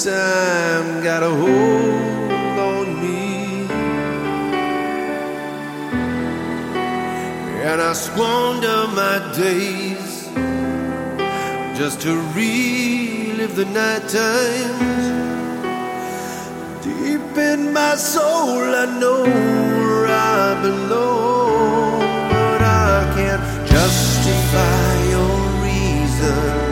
time got a hold on me, and I squander my days just to relive the night times. Deep in my soul I know where I belong, but I can't justify your reason.